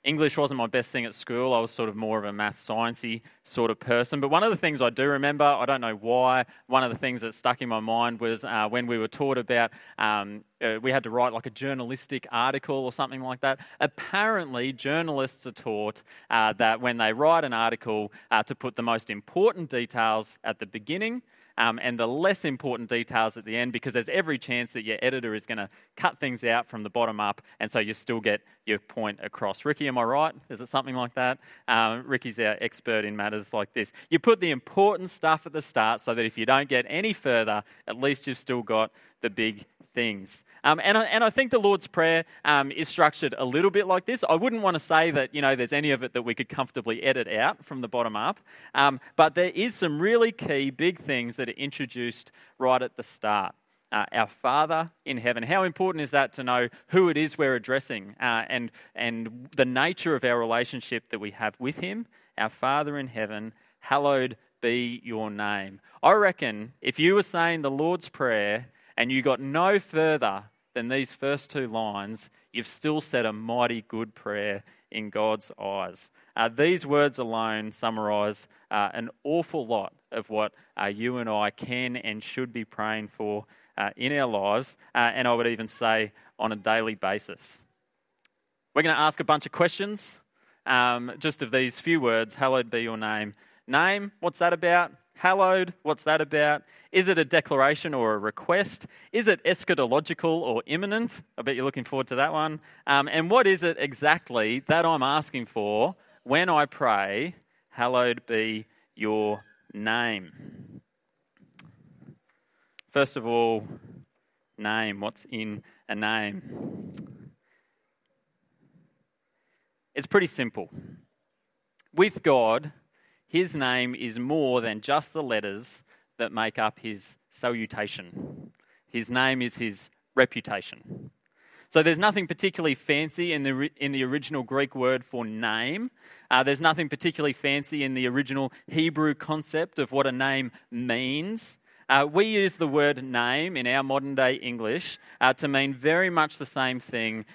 English wasn't my best thing at school. I was sort of more of a math sciencey sort of person. But one of the things I do remember, I don't know why, one of the things that stuck in my mind was when we were taught about, we had to write like a journalistic article or something like that. Apparently, journalists are taught that when they write an article to put the most important details at the beginning, and the less important details at the end, because there's every chance that your editor is going to cut things out from the bottom up, and so you still get your point across. Ricky, am I right? Is it something like that? Ricky's our expert in matters like this. You put the important stuff at the start so that if you don't get any further, at least you've still got the big things. And I think the Lord's Prayer is structured a little bit like this. I wouldn't want to say that, there's any of it that we could comfortably edit out from the bottom up, but there is some really key big things that are introduced right at the start. Our Father in heaven. How important is that to know who it is we're addressing and the nature of our relationship that we have with Him? Our Father in heaven, hallowed be your name. I reckon if you were saying the Lord's Prayer and you got no further than these first two lines, you've still said a mighty good prayer in God's eyes. These words alone summarise an awful lot of what you and I can and should be praying for in our lives, and I would even say on a daily basis. We're going to ask a bunch of questions, just of these few words, hallowed be your name. Name, what's that about? Hallowed, what's that about? Is it a declaration or a request? Is it eschatological or imminent? I bet you're looking forward to that one. And what is it exactly that I'm asking for when I pray, hallowed be your name? First of all, name. What's in a name? It's pretty simple. With God, His name is more than just the letters that make up His salutation. His name is His reputation. So there's nothing particularly fancy in the original Greek word for name. There's nothing particularly fancy in the original Hebrew concept of what a name means. We use the word name in our modern day English to mean very much the same thing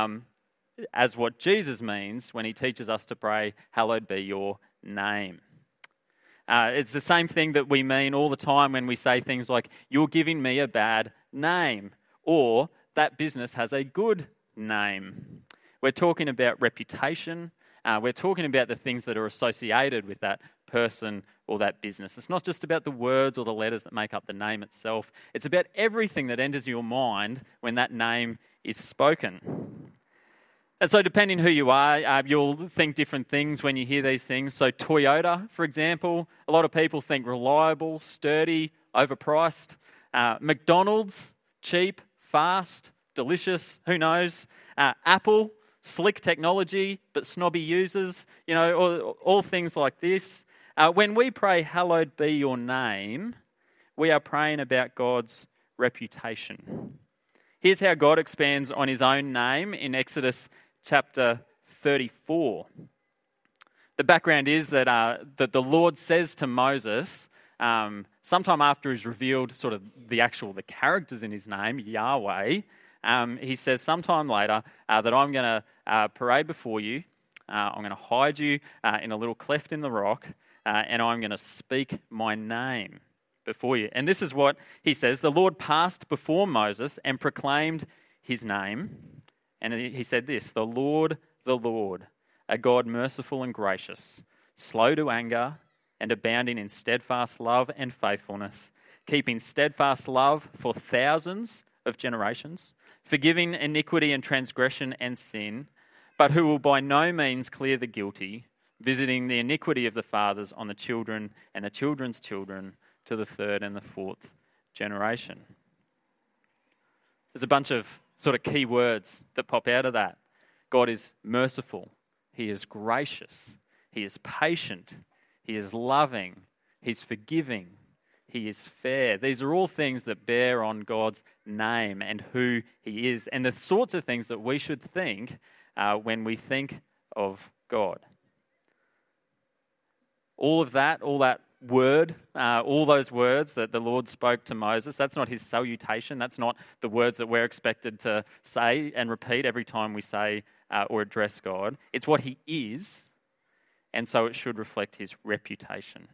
as what Jesus means when He teaches us to pray, hallowed be your name. It's the same thing that we mean all the time when we say things like, you're giving me a bad name, or that business has a good name. We're talking about reputation. We're talking about the things that are associated with that person or that business. It's not just about the words or the letters that make up the name itself. It's about everything that enters your mind when that name is spoken. And so depending who you are, you'll think different things when you hear these things. So Toyota, for example, a lot of people think reliable, sturdy, overpriced. McDonald's, cheap, fast, delicious, who knows. Apple, slick technology, but snobby users, all things like this. When we pray, hallowed be your name, we are praying about God's reputation. Here's how God expands on His own name in Exodus chapter 34. The background is that the Lord says to Moses, sometime after He's revealed sort of the characters in His name, Yahweh, He says sometime later that I'm going to parade before you, I'm going to hide you in a little cleft in the rock, and I'm going to speak my name before you. And this is what He says. The Lord passed before Moses and proclaimed His name. And He said this, the Lord, a God merciful and gracious, slow to anger and abounding in steadfast love and faithfulness, keeping steadfast love for thousands of generations, forgiving iniquity and transgression and sin, but who will by no means clear the guilty, visiting the iniquity of the fathers on the children and the children's children to the third and the fourth generation. There's a bunch of sort of key words that pop out of that. God is merciful. He is gracious. He is patient. He is loving. He's forgiving. He is fair. These are all things that bear on God's name and who He is, and the sorts of things that we should think when we think of God. All that word, all those words that the Lord spoke to Moses, that's not His salutation. That's not the words that we're expected to say and repeat every time we say or address God. It's what he is, and so it should reflect his reputation.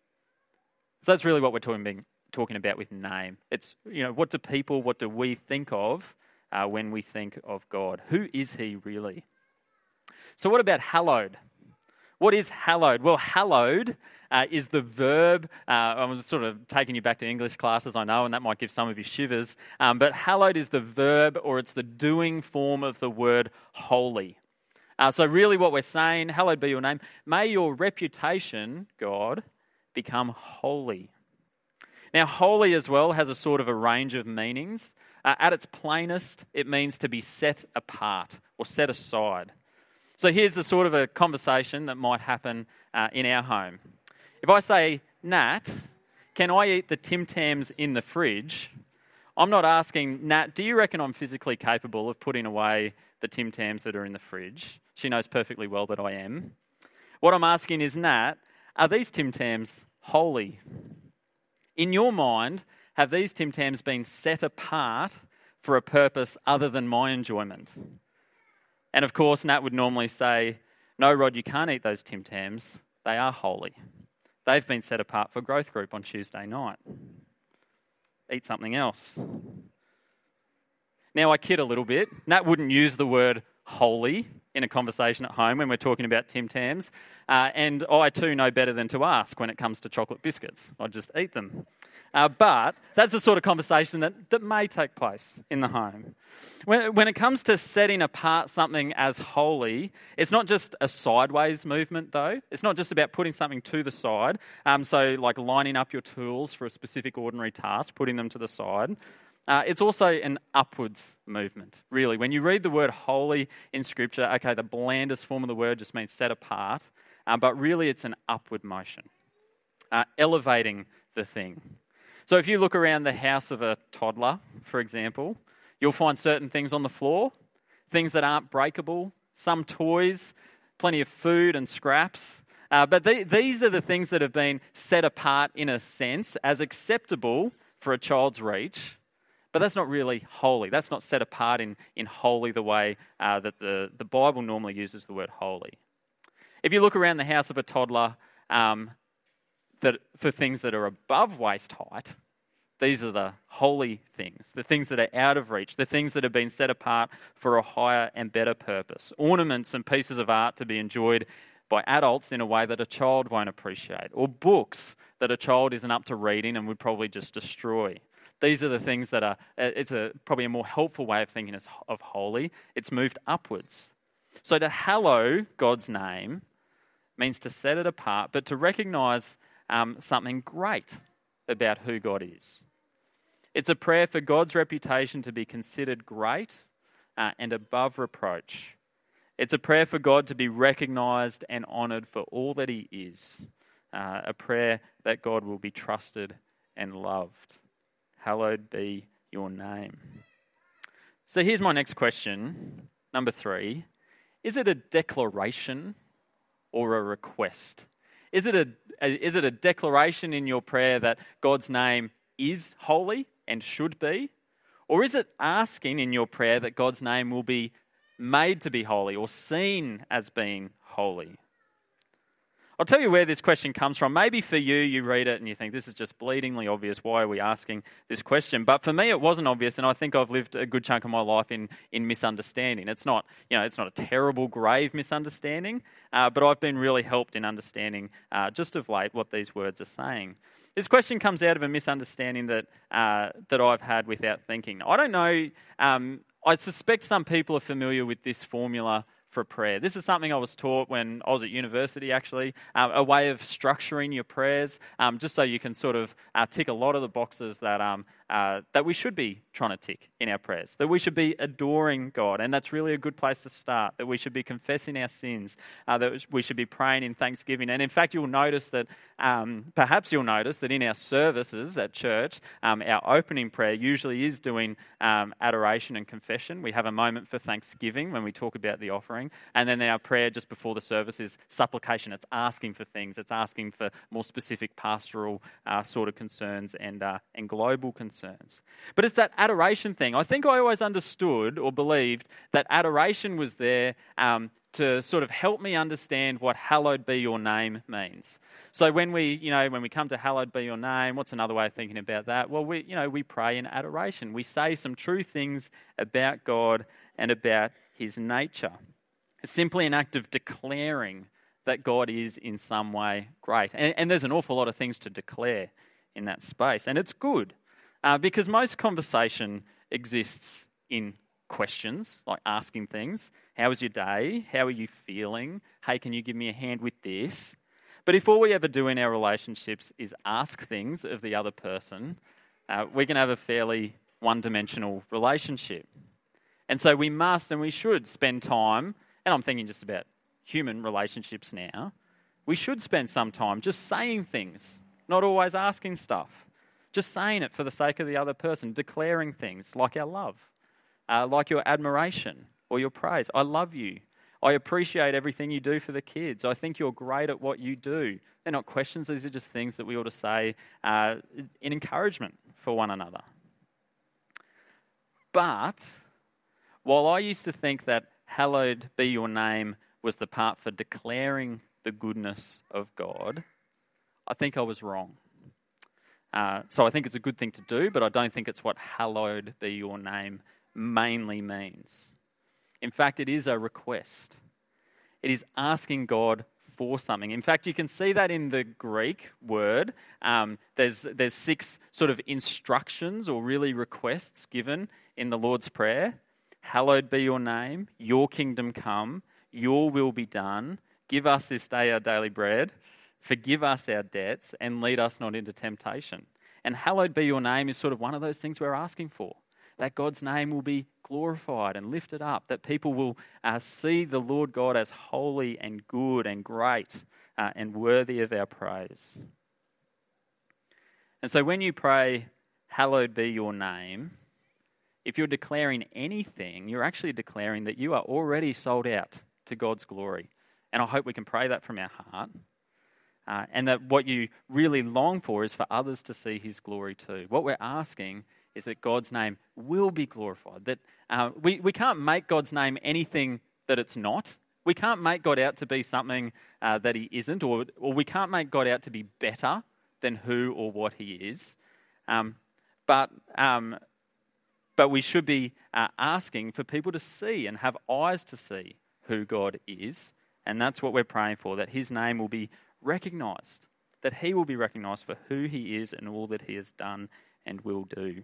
So that's really what we're talking about with name. It's, what do we think of when we think of God? Who is he really? So what about hallowed? What is hallowed? Well, hallowed is the verb. I'm sort of taking you back to English classes, I know, and that might give some of you shivers. But hallowed is the verb, or it's the doing form of the word holy. So really what we're saying, hallowed be your name. May your reputation, God, become holy. Now, holy as well has a sort of a range of meanings. At its plainest, it means to be set apart or set aside. So here's the sort of a conversation that might happen in our home. If I say, Nat, can I eat the Tim Tams in the fridge? I'm not asking, Nat, do you reckon I'm physically capable of putting away the Tim Tams that are in the fridge? She knows perfectly well that I am. What I'm asking is, Nat, are these Tim Tams holy? In your mind, have these Tim Tams been set apart for a purpose other than my enjoyment? And of course, Nat would normally say, no, Rod, you can't eat those Tim Tams. They are holy. They've been set apart for growth group on Tuesday night. Eat something else. Now, I kid a little bit. Nat wouldn't use the word holy in a conversation at home when we're talking about Tim Tams. And I too know better than to ask when it comes to chocolate biscuits. I just eat them. But that's the sort of conversation that may take place in the home. When it comes to setting apart something as holy, it's not just a sideways movement, though. It's not just about putting something to the side. So like lining up your tools for a specific ordinary task, putting them to the side. It's also an upwards movement, really. When you read the word holy in Scripture, okay, the blandest form of the word just means set apart, but really it's an upward motion, elevating the thing. So if you look around the house of a toddler, for example, you'll find certain things on the floor, things that aren't breakable, some toys, plenty of food and scraps. But these are the things that have been set apart in a sense as acceptable for a child's reach. But that's not really holy. That's not set apart in holy the way that the Bible normally uses the word holy. If you look around the house of a toddler, that for things that are above waist height, these are the holy things, the things that are out of reach, the things that have been set apart for a higher and better purpose. Ornaments and pieces of art to be enjoyed by adults in a way that a child won't appreciate, or books that a child isn't up to reading and would probably just destroy. These are the things that are, it's probably a more helpful way of thinking of holy. It's moved upwards. So to hallow God's name means to set it apart, but to recognise something great about who God is. It's a prayer for God's reputation to be considered great and above reproach. It's a prayer for God to be recognised and honoured for all that he is. A prayer that God will be trusted and loved. Hallowed be your name. So here's my next question, number 3. Is it a declaration or a request? Is it a declaration in your prayer that God's name is holy and should be? Or is it asking in your prayer that God's name will be made to be holy or seen as being holy? I'll tell you where this question comes from. Maybe for you, you read it and you think, this is just bleedingly obvious. Why are we asking this question? But for me, it wasn't obvious, and I think I've lived a good chunk of my life in misunderstanding. It's not a terrible, grave misunderstanding, but I've been really helped in understanding just of late what these words are saying. This question comes out of a misunderstanding that I've had without thinking. I don't know. I suspect some people are familiar with this formula for prayer. This is something I was taught when I was at university, actually, a way of structuring your prayers, just so you can sort of tick a lot of the boxes that we should be trying to tick in our prayers, that we should be adoring God, and that's really a good place to start, that we should be confessing our sins, that we should be praying in thanksgiving. And in fact, perhaps you'll notice that in our services at church, our opening prayer usually is doing adoration and confession. We have a moment for thanksgiving when we talk about the offering. And then our prayer just before the service is supplication. It's asking for things. It's asking for more specific pastoral sort of concerns and global concerns. concerns. But it's that adoration thing. I think I always understood or believed that adoration was there to sort of help me understand what hallowed be your name means. So when we come to hallowed be your name, what's another way of thinking about that? Well, we pray in adoration. We say some true things about God and about his nature. It's simply an act of declaring that God is in some way great. And there's an awful lot of things to declare in that space. And it's good because most conversation exists in questions, like asking things. How was your day? How are you feeling? Hey, can you give me a hand with this? But if all we ever do in our relationships is ask things of the other person, we can have a fairly one-dimensional relationship. And so we must and we should spend time, and I'm thinking just about human relationships now, we should spend some time just saying things, not always asking stuff. Just saying it for the sake of the other person, declaring things like our love, like your admiration or your praise. I love you. I appreciate everything you do for the kids. I think you're great at what you do. They're not questions, these are just things that we ought to say in encouragement for one another. But while I used to think that hallowed be your name was the part for declaring the goodness of God, I think I was wrong. So I think it's a good thing to do, but I don't think it's what hallowed be your name mainly means. In fact, it is a request. It is asking God for something. In fact, you can see that in the Greek word. There's 6 sort of instructions or really requests given in the Lord's Prayer. Hallowed be your name, your kingdom come, your will be done. Give us this day our daily bread. Forgive us our debts and lead us not into temptation. And hallowed be your name is sort of one of those things we're asking for. That God's name will be glorified and lifted up. That people will see the Lord God as holy and good and great and worthy of our praise. And so when you pray, hallowed be your name, if you're declaring anything, you're actually declaring that you are already sold out to God's glory. And I hope we can pray that from our heart. And that what you really long for is for others to see his glory too. What we're asking is that God's name will be glorified. That we can't make God's name anything that it's not. We can't make God out to be something that he isn't, or we can't make God out to be better than who or what he is. But we should be asking for people to see and have eyes to see who God is. And that's what we're praying for, that his name will be recognised, that he will be recognised for who he is and all that he has done and will do.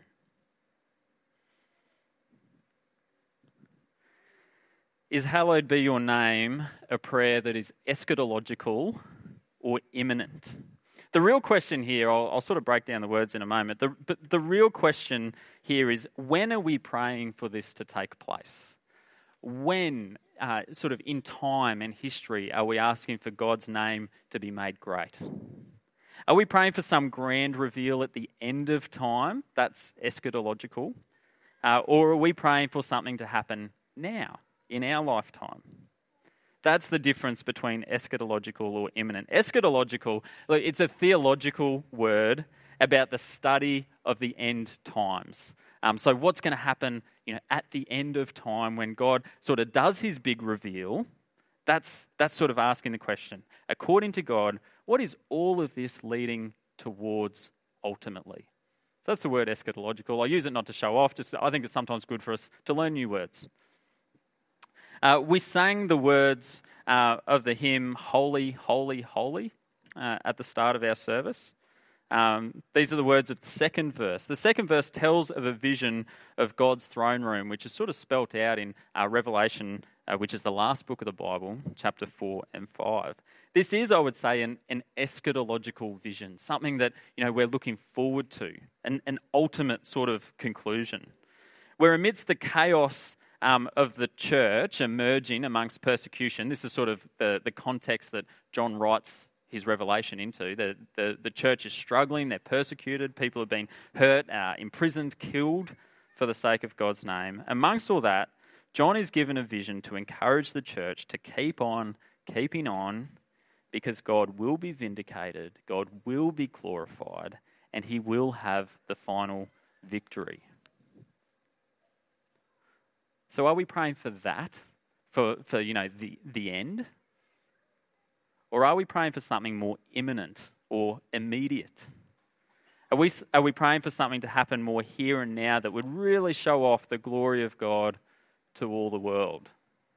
Is hallowed be your name a prayer that is eschatological or imminent? The real question here, I'll sort of break down the words in a moment, but the real question here is, when are we praying for this to take place? When, sort of in time and history, are we asking for God's name to be made great? Are we praying for some grand reveal at the end of time? That's eschatological. Or are we praying for something to happen now, in our lifetime? That's the difference between eschatological or imminent. Eschatological, look, it's a theological word about the study of the end times. So what's going to happen, at the end of time when God sort of does his big reveal? That's sort of asking the question. According to God, what is all of this leading towards ultimately? So that's the word eschatological. I use it not to show off. I think it's sometimes good for us to learn new words. We sang the words of the hymn "Holy, Holy, Holy" at the start of our service. These are the words of the second verse. The second verse tells of a vision of God's throne room, which is sort of spelt out in Revelation, which is the last book of the Bible, chapter 4 and 5. This is, I would say, an eschatological vision, something that we're looking forward to, an ultimate sort of conclusion. We're amidst the chaos of the church emerging amongst persecution. This is sort of the context that John writes his revelation into. The church is struggling, they're persecuted, people have been hurt, imprisoned, killed for the sake of God's name. Amongst all that, John is given a vision to encourage the church to keep on keeping on, because God will be vindicated, God will be glorified, and he will have the final victory. So are we praying for that, for the end? Or are we praying for something more imminent or immediate? Are we praying for something to happen more here and now that would really show off the glory of God to all the world?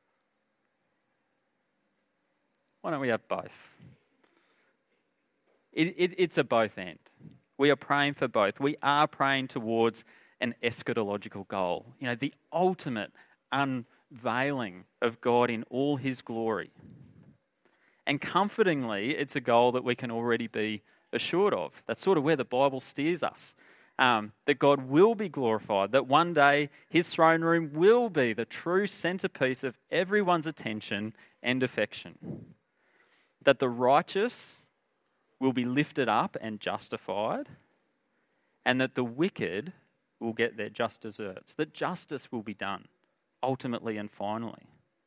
Why don't we have both? It's a both end. We are praying for both. We are praying towards an eschatological goal. The ultimate unveiling of God in all his glory. And comfortingly, it's a goal that we can already be assured of. That's sort of where the Bible steers us. That God will be glorified, that one day his throne room will be the true centerpiece of everyone's attention and affection. That the righteous will be lifted up and justified, and that the wicked will get their just deserts. That justice will be done, ultimately and finally.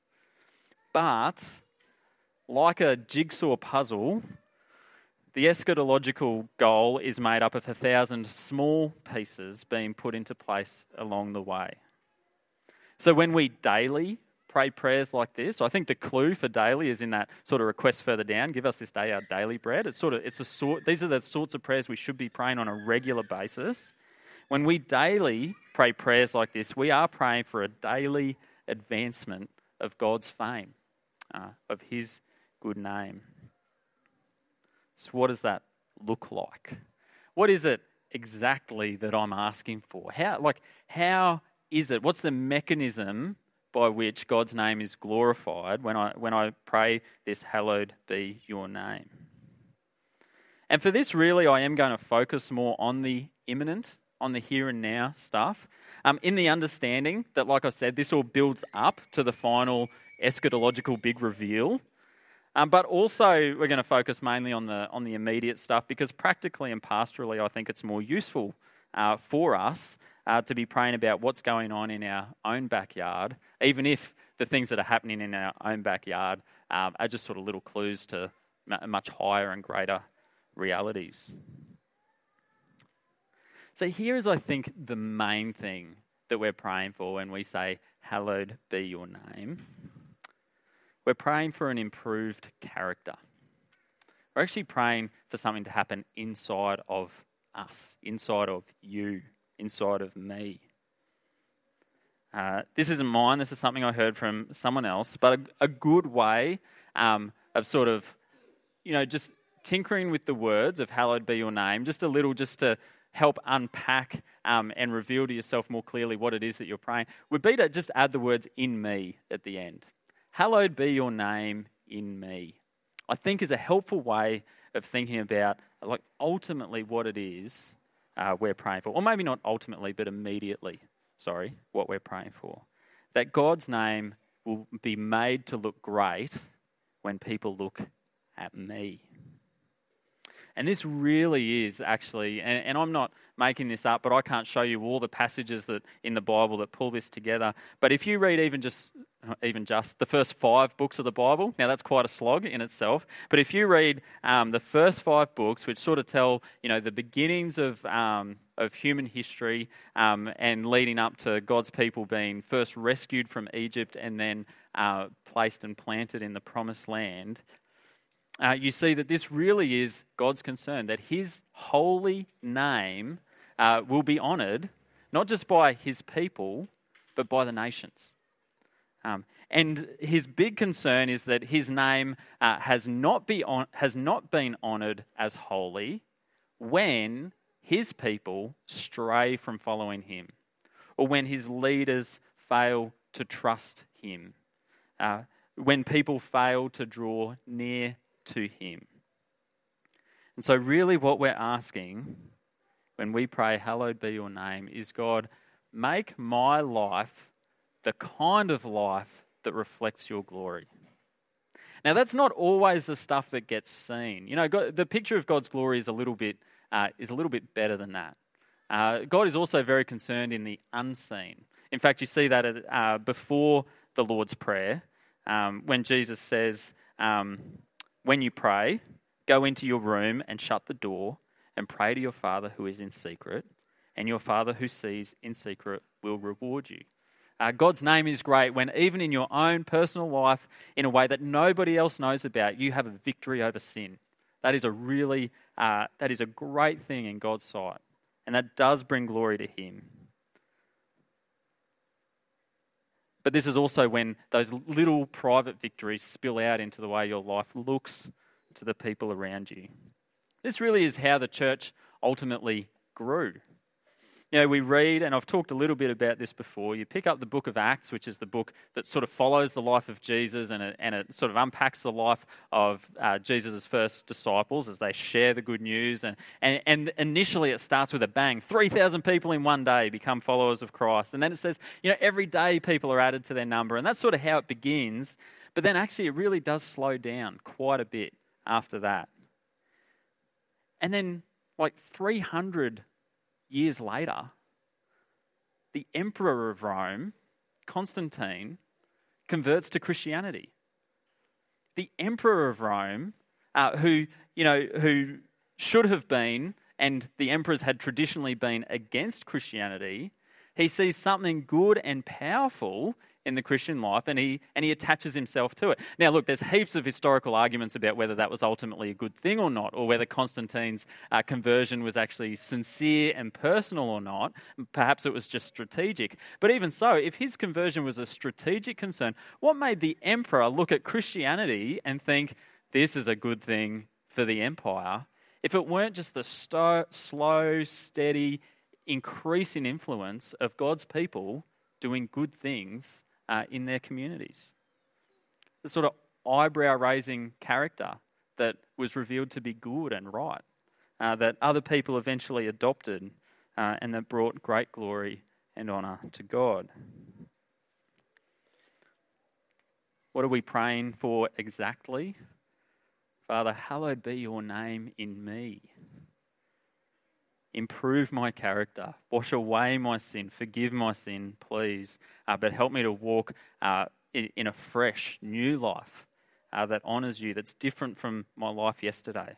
But, like a jigsaw puzzle, the eschatological goal is made up of 1,000 small pieces being put into place along the way. So when we daily pray prayers like this, I think the clue for daily is in that sort of request further down. Give us this day our daily bread. These are the sorts of prayers we should be praying on a regular basis. When we daily pray prayers like this, we are praying for a daily advancement of God's fame, of his good name. So what does that look like? What is it exactly that I'm asking for? How is it? What's the mechanism by which God's name is glorified when I pray this, hallowed be your name? And for this, really, I am going to focus more on the imminent, on the here and now stuff, in the understanding that, like I said, this all builds up to the final eschatological big reveal. But also, we're going to focus mainly on the immediate stuff, because practically and pastorally, I think it's more useful for us to be praying about what's going on in our own backyard, even if the things that are happening in our own backyard are just sort of little clues to much higher and greater realities. So here is, I think, the main thing that we're praying for when we say, hallowed be your name. We're praying for an improved character. We're actually praying for something to happen inside of us, inside of you, inside of me. This isn't mine, this is something I heard from someone else, but a good way of sort of, just tinkering with the words of hallowed be your name, just a little, just to help unpack and reveal to yourself more clearly what it is that you're praying, would be to just add the words in me at the end. Hallowed be your name in me, I think is a helpful way of thinking about ultimately what it is we're praying for. Or maybe not ultimately, but immediately, what we're praying for. That God's name will be made to look great when people look at me. And this really is actually, and I'm not making this up, but I can't show you all the passages that in the Bible that pull this together. But if you read even just the first 5 books of the Bible, now that's quite a slog in itself. But if you read the first 5 books, which sort of tell the beginnings of human history and leading up to God's people being first rescued from Egypt and then placed and planted in the Promised Land. You see that this really is God's concern, that his holy name will be honoured, not just by his people, but by the nations. And his big concern is that his name has not been honoured as holy when his people stray from following him, or when his leaders fail to trust him, when people fail to draw near to him. And so really what we're asking when we pray, hallowed be your name, is God, make my life the kind of life that reflects your glory. Now that's not always the stuff that gets seen. The picture of God's glory is a little bit better than that. God is also very concerned in the unseen. In fact, you see that before the Lord's Prayer, when Jesus says, when you pray, go into your room and shut the door and pray to your Father who is in secret. and your Father who sees in secret will reward you. God's name is great when even in your own personal life, in a way that nobody else knows about, you have a victory over sin. That is a great thing in God's sight, and that does bring glory to Him. But this is also when those little private victories spill out into the way your life looks to the people around you. This really is how the church ultimately grew. You know, we read, and I've talked a little bit about this before, you pick up the book of Acts, which is the book that sort of follows the life of Jesus, and it sort of unpacks the life of Jesus' first disciples as they share the good news. And initially it starts with a bang. 3,000 people in one day become followers of Christ. And then it says, you know, every day people are added to their number. And that's sort of how it begins. But then actually it really does slow down quite a bit after that. And then like 300 years later, the emperor of Rome, Constantine, converts to Christianity. The emperor of Rome, who should have been, and the emperors had traditionally been against Christianity, he sees something good and powerful in the Christian life, and he attaches himself to it. Now, look, there's heaps of historical arguments about whether that was ultimately a good thing or not, or whether Constantine's conversion was actually sincere and personal or not. Perhaps it was just strategic. But even so, if his conversion was a strategic concern, what made the emperor look at Christianity and think, this is a good thing for the empire, if it weren't just the slow, steady, increasing influence of God's people doing good things in their communities? The sort of eyebrow-raising character that was revealed to be good and right, that other people eventually adopted, and that brought great glory and honour to God. What are we praying for exactly? Father, hallowed be your name in me. Improve my character, wash away my sin, forgive my sin, please, but help me to walk in a fresh, new life that honours you, that's different from my life yesterday.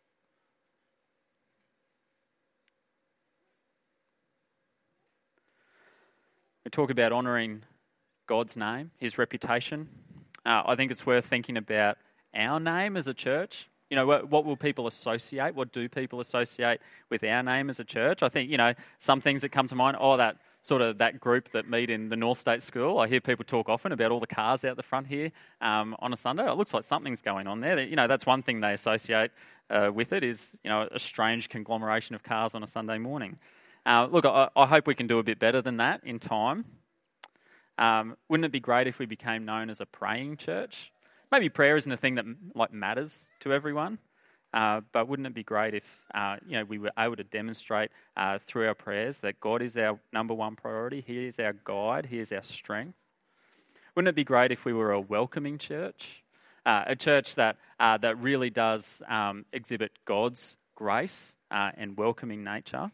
We talk about honouring God's name, His reputation. I think it's worth thinking about our name as a church. You know, what will people associate? What do people associate with our name as a church? I think, you know, some things that come to mind, that group that meet in the North State School. I hear people talk often about all the cars out the front here on a Sunday. It looks like something's going on there. You know, that's one thing they associate with it is, you know, a strange conglomeration of cars on a Sunday morning. Look, I hope we can do a bit better than that in time. Wouldn't it be great if we became known as a praying church? Maybe prayer isn't a thing that matters to everyone, but wouldn't it be great if we were able to demonstrate through our prayers that God is our number one priority, He is our guide, He is our strength? Wouldn't it be great if we were a welcoming church, a church that really does exhibit God's grace and welcoming nature?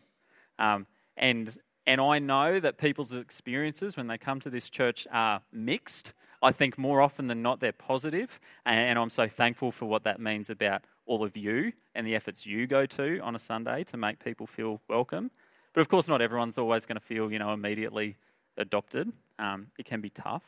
And I know that people's experiences when they come to this church are mixed. I think more often than not they're positive, and I'm so thankful for what that means about all of you and the efforts you go to on a Sunday to make people feel welcome. But of course not everyone's always going to feel, immediately adopted. It can be tough.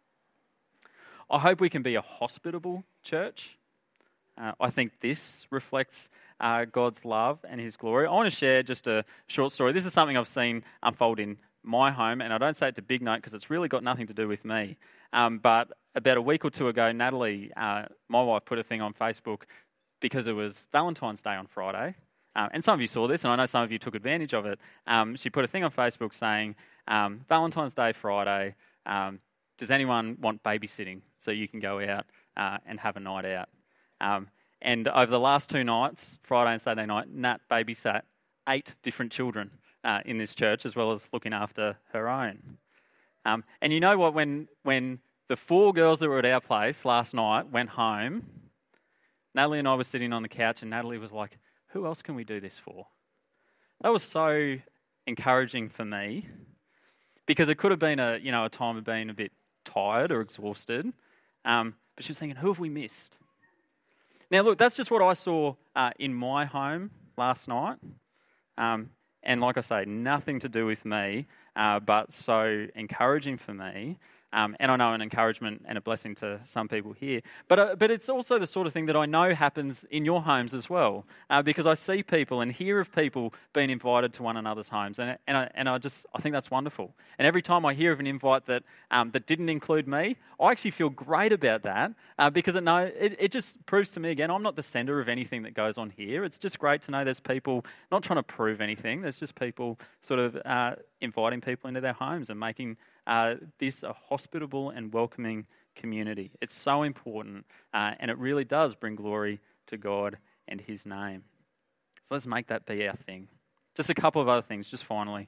I hope we can be a hospitable church. I think this reflects God's love and His glory. I want to share just a short story. This is something I've seen unfold in my home, and I don't say it to big note because it's really got nothing to do with me. But about a week or two ago, Natalie, my wife, put a thing on Facebook because it was Valentine's Day on Friday. And some of you saw this, and I know some of you took advantage of it. She put a thing on Facebook saying, Valentine's Day Friday, does anyone want babysitting so you can go out and have a night out? And over the last two nights, Friday and Saturday night, Nat babysat 8 different children in this church, as well as looking after her own. And you know what? When the 4 girls that were at our place last night went home, Natalie and I were sitting on the couch, and Natalie was like, who else can we do this for? That was so encouraging for me, because it could have been a time of being a bit tired or exhausted. But she was thinking, who have we missed? Now, look, that's just what I saw in my home last night. And like I say, nothing to do with me, but so encouraging for me. And I know an encouragement and a blessing to some people here. But it's also the sort of thing that I know happens in your homes as well, because I see people and hear of people being invited to one another's homes, and I think that's wonderful. And every time I hear of an invite that didn't include me, I actually feel great about that, because it just proves to me again, I'm not the centre of anything that goes on here. It's just great to know there's people not trying to prove anything. There's just people sort of inviting people into their homes and making this a hospitable and welcoming community. It's so important, and it really does bring glory to God and His name. So let's make that be our thing. Just a couple of other things, just finally.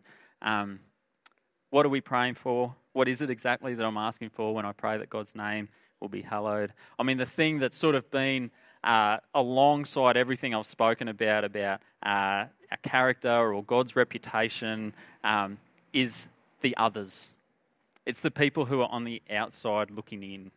What are we praying for? What is it exactly that I'm asking for when I pray that God's name will be hallowed? I mean, the thing that's sort of been alongside everything I've spoken about our character or God's reputation, is the others. It's the people who are on the outside looking in.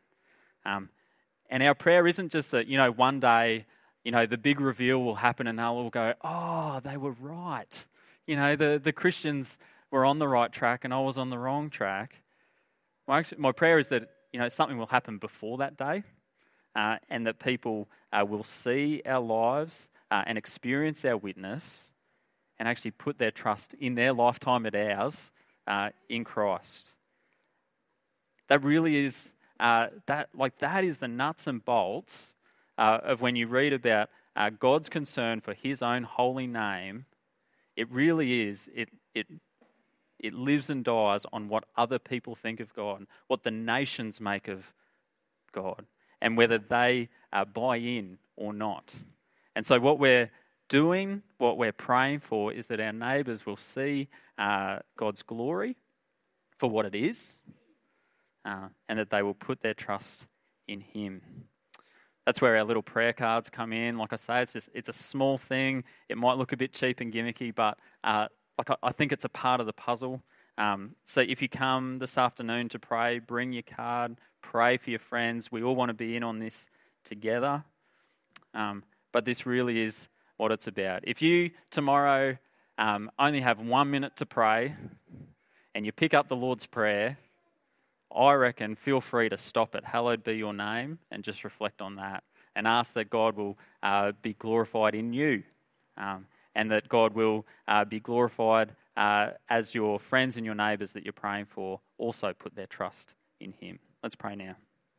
And our prayer isn't just that, one day, the big reveal will happen and they'll all go, oh, they were right. The Christians were on the right track and I was on the wrong track. My prayer is that, something will happen before that day, and that people will see our lives and experience our witness and actually put their trust in their lifetime at ours in Christ. That really is that is the nuts and bolts of when you read about God's concern for His own holy name. It really is. It lives and dies on what other people think of God, what the nations make of God, and whether they buy in or not. And so what we're doing, what we're praying for, is that our neighbours will see God's glory for what it is, and that they will put their trust in Him. That's where our little prayer cards come in. Like I say, it's a small thing. It might look a bit cheap and gimmicky, but I think it's a part of the puzzle. So if you come this afternoon to pray, bring your card, pray for your friends. We all want to be in on this together. But this really is what it's about. If you tomorrow only have 1 minute to pray and you pick up the Lord's Prayer, I reckon feel free to stop at hallowed be your name and just reflect on that and ask that God will be glorified in you, and that God will be glorified as your friends and your neighbours that you're praying for also put their trust in Him. Let's pray now.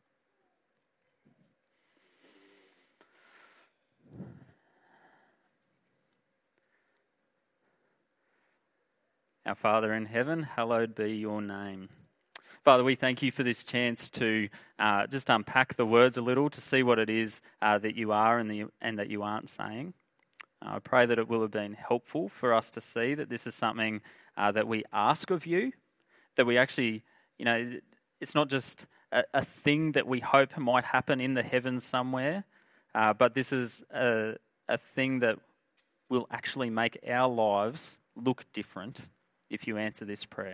Our Father in heaven, hallowed be your name. Father, we thank you for this chance to just unpack the words a little, to see what it is that you are and that you aren't saying. I pray that it will have been helpful for us to see that this is something that we ask of you, that we actually, it's not just a thing that we hope might happen in the heavens somewhere, but this is a thing that will actually make our lives look different if you answer this prayer.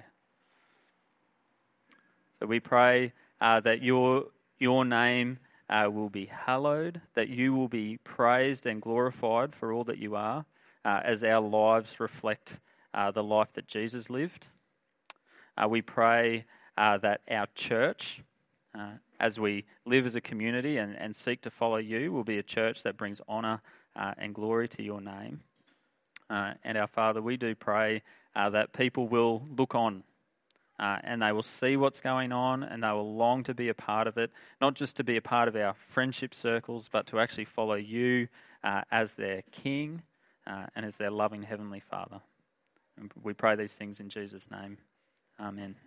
So we pray that your name will be hallowed, that you will be praised and glorified for all that you are, as our lives reflect the life that Jesus lived. We pray that our church, as we live as a community and seek to follow you, will be a church that brings honour and glory to your name. And our Father, we do pray that people will look on and they will see what's going on and they will long to be a part of it, not just to be a part of our friendship circles, but to actually follow you as their King and as their loving Heavenly Father. And we pray these things in Jesus' name. Amen.